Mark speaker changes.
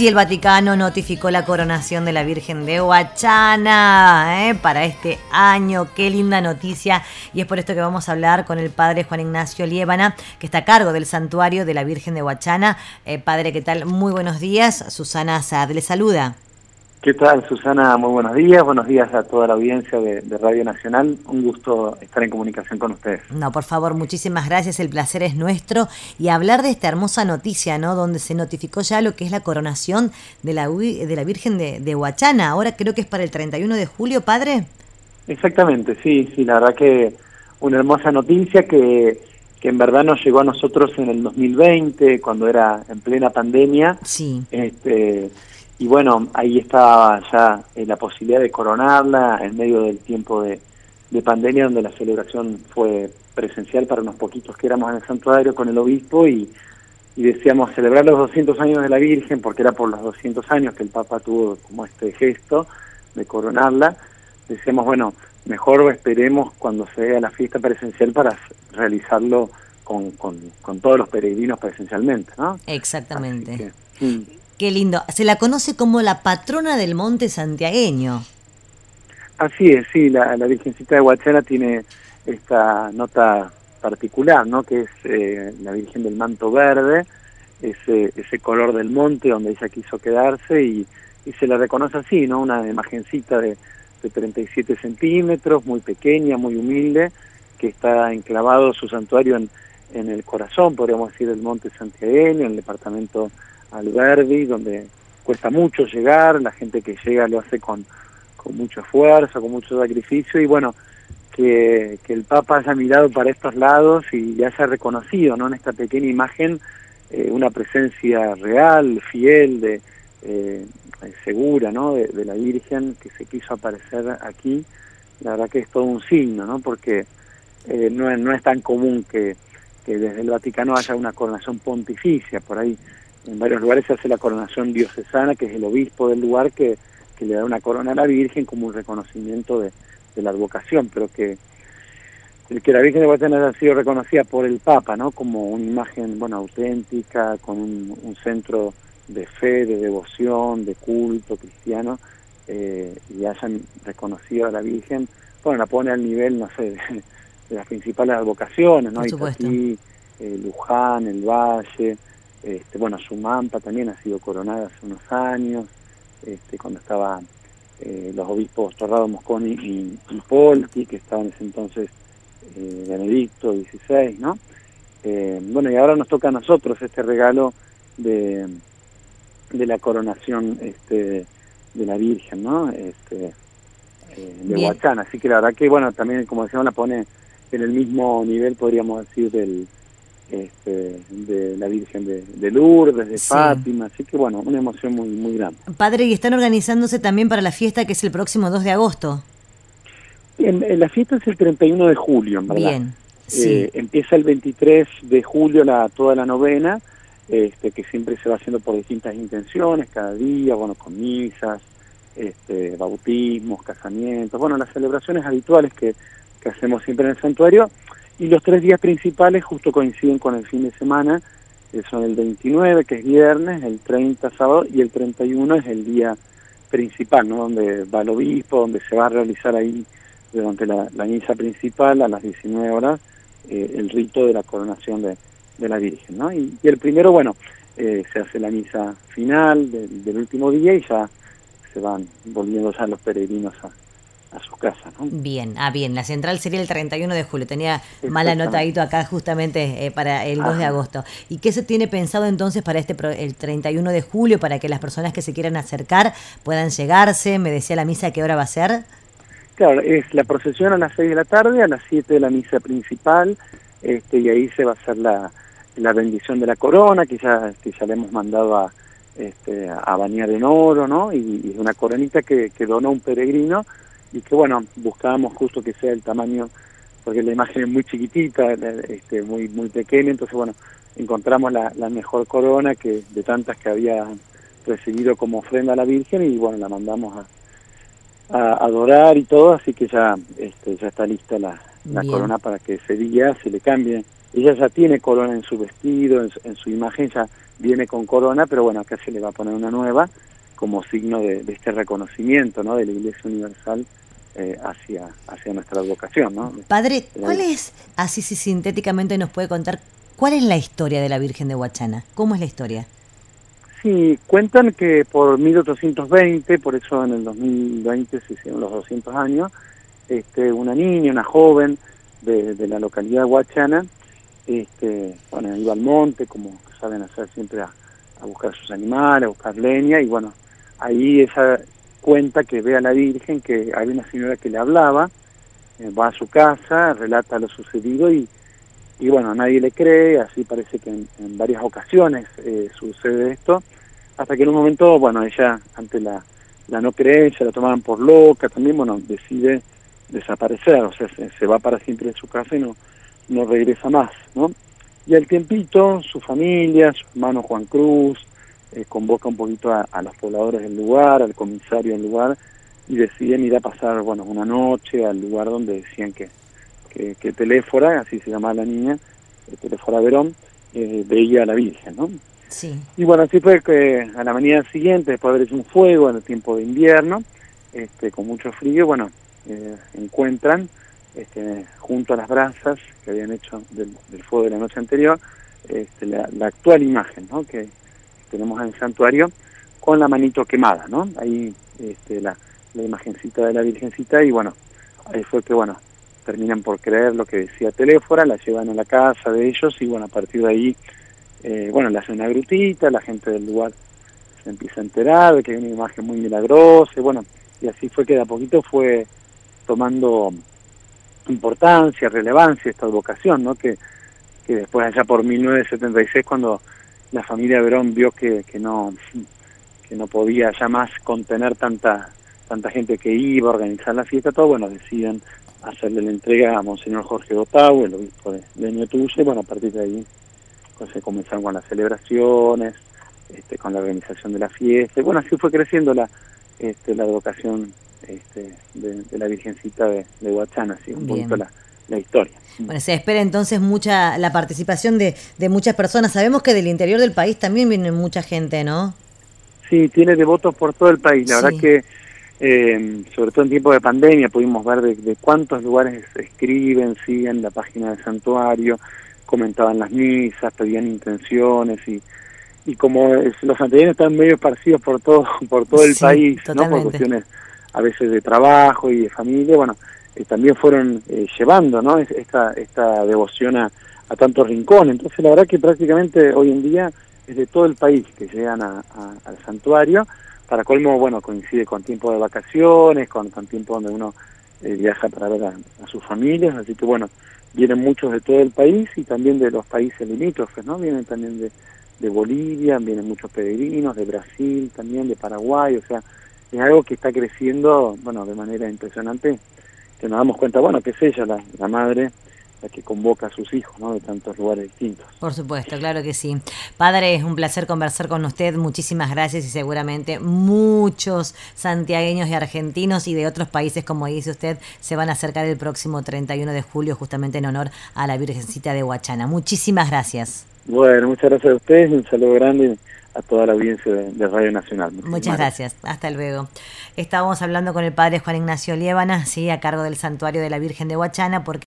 Speaker 1: sí, el Vaticano notificó la coronación de la Virgen de Huachana para este año. Qué linda noticia. Y es por esto que vamos a hablar con el padre Juan Ignacio Liébana, que está a cargo del santuario de la Virgen de Huachana. Padre, ¿qué tal? Muy buenos días. Susana Saad le saluda.
Speaker 2: ¿Qué tal, Susana? Muy buenos días a toda la audiencia de Radio Nacional. Un gusto estar en comunicación con ustedes.
Speaker 1: No, por favor, muchísimas gracias, el placer es nuestro. Y hablar de esta hermosa noticia, ¿no? Donde se notificó ya lo que es la coronación de la Virgen de Huachana. Ahora creo que es para el 31 de julio, padre.
Speaker 2: Exactamente, sí, la verdad que una hermosa noticia que en verdad nos llegó a nosotros en el 2020, cuando era en plena pandemia.
Speaker 1: Sí.
Speaker 2: Y bueno, ahí estaba ya la posibilidad de coronarla en medio del tiempo de pandemia, donde la celebración fue presencial para unos poquitos que éramos en el santuario con el obispo y decíamos celebrar los 200 años de la Virgen, porque era por los 200 años que el Papa tuvo como este gesto de coronarla. Decíamos, bueno, mejor esperemos cuando se haga la fiesta presencial para realizarlo con todos los peregrinos presencialmente, ¿no?
Speaker 1: Exactamente. Qué lindo. Se la conoce como la patrona del monte santiagueño.
Speaker 2: Así es, sí, la Virgencita de Huachana tiene esta nota particular, ¿no? Que es la Virgen del manto verde, ese color del monte donde ella quiso quedarse y se la reconoce así, ¿no? Una imagencita de 37 centímetros, muy pequeña, muy humilde, que está enclavado su santuario en el corazón, podríamos decir, del monte santiagueño, en el departamento Alberdi, donde cuesta mucho llegar, la gente que llega lo hace con mucho esfuerzo, con mucho sacrificio, y bueno, que el Papa haya mirado para estos lados y haya reconocido, ¿no? En esta pequeña imagen una presencia real, fiel, segura, ¿no? De la Virgen que se quiso aparecer aquí. La verdad que es todo un signo, ¿no? Porque no es tan común que desde el Vaticano haya una coronación pontificia. Por ahí en varios lugares se hace la coronación diocesana, que es el obispo del lugar que le da una corona a la Virgen como un reconocimiento de la advocación, pero que la Virgen de Huachana haya sido reconocida por el Papa, ¿no? Como una imagen, bueno, auténtica, con un centro de fe, de devoción, de culto cristiano, y hayan reconocido a la Virgen, bueno, la pone al nivel, no sé, de las principales advocaciones, ¿no? Itatí, Luján, El Valle, bueno, Sumampa también ha sido coronada hace unos años, cuando estaban los obispos Torrado Mosconi y Polti, que estaban en ese entonces Benedicto XVI, ¿no? Bueno, y ahora nos toca a nosotros este regalo de la coronación de la Virgen, ¿no? De Huachana. Así que la verdad que, bueno, también, como decíamos, la pone en el mismo nivel, podríamos decir, de la Virgen de Lourdes, de Fátima, así que bueno, una emoción muy, muy grande.
Speaker 1: Padre, y están organizándose también para la fiesta que es el próximo 2 de agosto.
Speaker 2: Bien, la fiesta es el 31 de julio, en verdad.
Speaker 1: Bien, sí.
Speaker 2: Empieza el 23 de julio toda la novena, que siempre se va haciendo por distintas intenciones, cada día, bueno, con misas, bautismos, casamientos, bueno, las celebraciones habituales que hacemos siempre en el santuario. Y los 3 días principales justo coinciden con el fin de semana, son el 29, que es viernes, el 30 sábado, y el 31 es el día principal, ¿no? Donde va el obispo, donde se va a realizar ahí, durante la misa principal, a las 19 horas, el rito de la coronación de la Virgen, ¿no? Y el primero, bueno, se hace la misa final del último día y ya se van volviendo ya los peregrinos a sus casas, ¿no?
Speaker 1: Bien, bien, la central sería el 31 de julio, tenía mal anotadito acá justamente para el 2 de agosto. ¿Y qué se tiene pensado entonces para el 31 de julio, para que las personas que se quieran acercar puedan llegarse? Me decía la misa, ¿a qué hora va a ser?
Speaker 2: Claro, es la procesión a las 6 de la tarde, a las 7 de la misa principal, y ahí se va a hacer la bendición de la corona, que ya le hemos mandado a bañar en oro, ¿no? Y es una coronita que dona un peregrino, y que bueno, buscábamos justo que sea el tamaño, porque la imagen es muy chiquitita, muy muy pequeña, entonces bueno, encontramos la mejor corona de tantas que había recibido como ofrenda a la Virgen, y bueno, la mandamos a adorar y todo, así que ya está lista la corona para que ese día se le cambie. Ella ya tiene corona en su vestido, en su imagen, ya viene con corona, pero bueno, acá se le va a poner una nueva como signo de este reconocimiento, ¿no?, de la Iglesia Universal hacia nuestra vocación, ¿no?
Speaker 1: Padre, ¿cuál es, así si sintéticamente nos puede contar, cuál es la historia de la Virgen de Huachana? ¿Cómo es la historia?
Speaker 2: Sí, cuentan que por 1820, por eso en el 2020 se hicieron los 200 años, una niña, una joven de la localidad de Huachana, bueno, iba al monte, como saben hacer siempre, a buscar sus animales, a buscar leña, y bueno, ahí ella cuenta que ve a la Virgen, que hay una señora que le hablaba, va a su casa, relata lo sucedido y bueno, nadie le cree, así parece que en varias ocasiones sucede esto, hasta que en un momento, bueno, ella, ante la no creencia, la tomaban por loca también, bueno, decide desaparecer, o sea, se va para siempre de su casa y no regresa más, ¿no? Y al tiempito, su familia, su hermano Juan Cruz, convoca un poquito a los pobladores del lugar, al comisario del lugar, y deciden ir a pasar, bueno, una noche al lugar donde decían que Teléfora, así se llamaba la niña, Teléfora Verón, veía a la Virgen, ¿no?
Speaker 1: Sí.
Speaker 2: Y bueno, así fue que a la mañana siguiente, después de haber hecho un fuego en el tiempo de invierno, con mucho frío, bueno, encuentran junto a las brasas que habían hecho del fuego de la noche anterior, la actual imagen, ¿no?, que tenemos en el santuario, con la manito quemada, ¿no? Ahí la imagencita de la Virgencita, y bueno, ahí fue que, bueno, terminan por creer lo que decía Teléfora, la llevan a la casa de ellos, y bueno, a partir de ahí, bueno, le hacen una grutita, la gente del lugar se empieza a enterar de que hay una imagen muy milagrosa, y bueno, y así fue que de a poquito fue tomando importancia, relevancia esta vocación, ¿no?, que después allá por 1976, cuando la familia Verón vio que no podía ya más contener tanta gente que iba a organizar la fiesta, todo, bueno, deciden hacerle la entrega a Monseñor Jorge Gotau, el obispo de Ñatuya, y bueno, a partir de ahí pues, se comenzaron con las celebraciones, con la organización de la fiesta, y bueno, así fue creciendo la vocación de la Virgencita de Huachana, así un poquito la historia.
Speaker 1: Bueno, se espera entonces la participación de muchas personas. Sabemos que del interior del país también viene mucha gente, ¿no?
Speaker 2: Sí, tiene devotos por todo el país. La
Speaker 1: Sí.
Speaker 2: verdad que, sobre todo en tiempo de pandemia, pudimos ver de cuántos lugares escriben, siguen la página del santuario, comentaban las misas, pedían intenciones, y como los santiagueños están medio esparcidos por todo el país, ¿no?, por cuestiones a veces de trabajo y de familia, bueno, también fueron llevando, ¿no?, esta devoción a tantos rincones. Entonces la verdad que prácticamente hoy en día es de todo el país que llegan al santuario, para colmo, bueno, coincide con tiempo de vacaciones, con tiempo donde uno viaja para ver a sus familias, así que bueno, vienen muchos de todo el país y también de los países limítrofes, ¿no? Vienen también de Bolivia, vienen muchos peregrinos, de Brasil también, de Paraguay, o sea, es algo que está creciendo, bueno, de manera impresionante, que nos damos cuenta, bueno, que es ella, la madre, la que convoca a sus hijos, ¿no?, de tantos lugares distintos.
Speaker 1: Por supuesto, claro que sí. Padre, es un placer conversar con usted, muchísimas gracias, y seguramente muchos santiagueños y argentinos y de otros países, como dice usted, se van a acercar el próximo 31 de julio justamente en honor a la Virgencita de Huachana. Muchísimas gracias.
Speaker 2: Bueno, muchas gracias a ustedes y un saludo grande a toda la audiencia de Radio Nacional.
Speaker 1: Muchas gracias. Hasta luego. Estábamos hablando con el padre Juan Ignacio Liébana, sí, a cargo del Santuario de la Virgen de Huachana, porque